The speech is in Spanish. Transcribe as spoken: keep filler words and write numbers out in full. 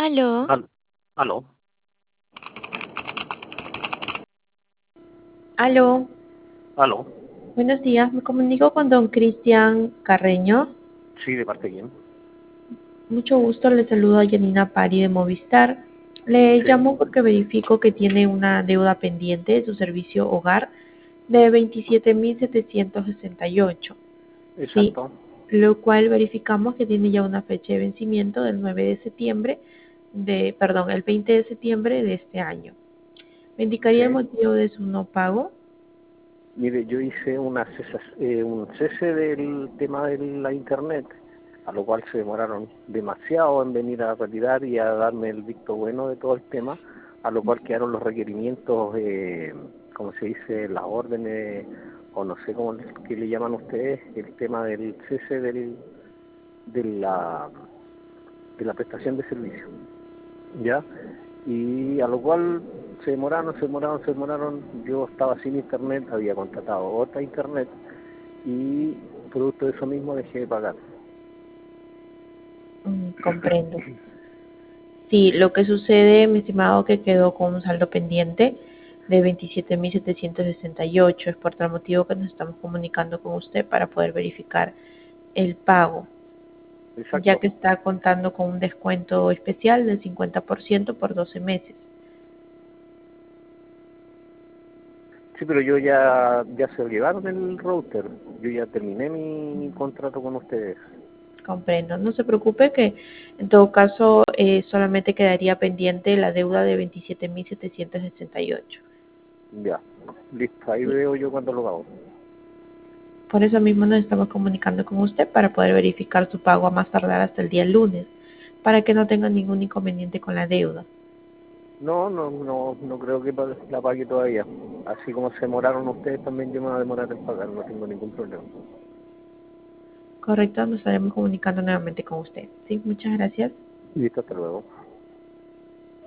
Aló, Al- Aló, aló, aló, buenos días, me comunico con don Cristian Carreño. sí, ¿de parte de quién? Mucho gusto, le saludo a Janina Pari de Movistar. Le Sí, llamo porque verifico que tiene una deuda pendiente de su servicio hogar de veintisiete mil setecientos sesenta y ocho. Sí, exacto. lo cual verificamos que tiene ya una fecha de vencimiento del nueve de septiembre de, perdón, el veinte de septiembre de este año. ¿Me indicaría el Sí. motivo de su no pago? Mire, yo hice una cesa- eh, un cese del tema de la internet, a lo cual se demoraron demasiado en venir a retirar y a darme el visto bueno de todo el tema, a lo cual quedaron los requerimientos, eh, como se dice, las órdenes, o no sé cómo le, qué le llaman ustedes, el tema del cese del, de la de la prestación de servicio, ¿ya? Y a lo cual se demoraron, se demoraron, se demoraron. Yo estaba sin internet, había contratado otra internet y producto de eso mismo dejé de pagar. Mm, comprendo. Sí, lo que sucede, mi estimado, que quedó con un saldo pendiente de veintisiete mil setecientos sesenta y ocho. Es por tal motivo que nos estamos comunicando con usted para poder verificar el pago, ya Exacto. que está contando con un descuento especial del cincuenta por ciento por doce meses. Sí, pero yo ya, ya se llevaron el router. Yo ya terminé mi contrato con ustedes. Comprendo. No se preocupe que en todo caso eh, solamente quedaría pendiente la deuda de veintisiete mil setecientos sesenta y ocho. Ya. Listo, ahí ¿Sí? veo yo cuando lo hago. Por eso mismo nos estamos comunicando con usted para poder verificar su pago a más tardar hasta el día lunes, para que no tenga ningún inconveniente con la deuda. No, no, no, no creo que pa- la pague todavía. Así como se demoraron ustedes, también yo me voy a demorar en pagar, no tengo ningún problema. Correcto, nos estaremos comunicando nuevamente con usted. Sí, muchas gracias. Listo, hasta luego.